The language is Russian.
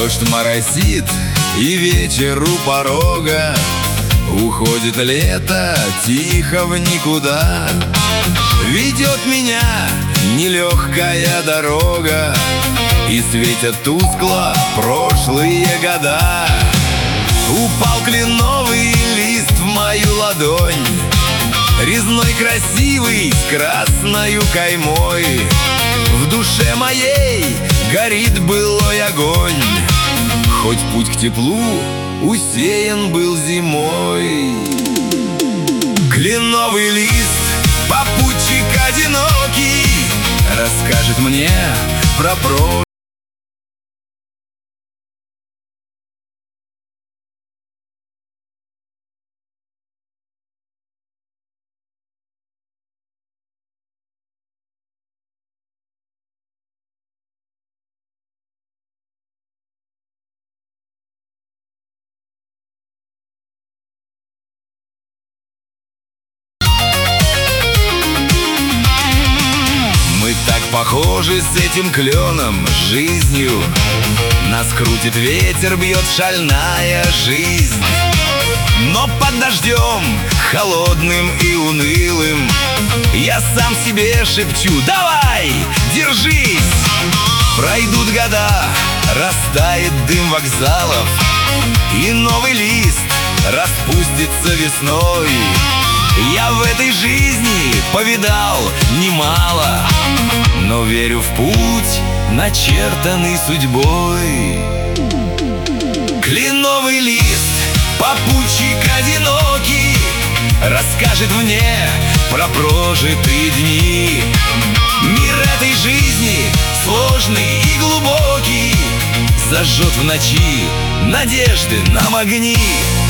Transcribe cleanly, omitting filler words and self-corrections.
Дождь моросит, и вечер у порога. Уходит лето тихо в никуда. Ведет меня нелегкая дорога, и светят тускло прошлые года. Упал кленовый лист в мою ладонь, резной красивый с красною каймой. В душе моей горит былой огонь, хоть путь к теплу усеян был зимой. Кленовый лист, попутчик одинокий, расскажет мне про прошлое. Похожи с этим кленом, жизнью. Нас крутит ветер, бьет шальная жизнь. Но под дождем, холодным и унылым, я сам себе шепчу: давай, держись! Пройдут года, растает дым вокзалов, и новый лист распустится весной. Я в этой жизни повидал немало, но верю в путь, начертанный судьбой. Кленовый лист, попутчик одинокий, расскажет мне про прожитые дни. Мир этой жизни сложный и глубокий, зажжет в ночи надежды нам огни.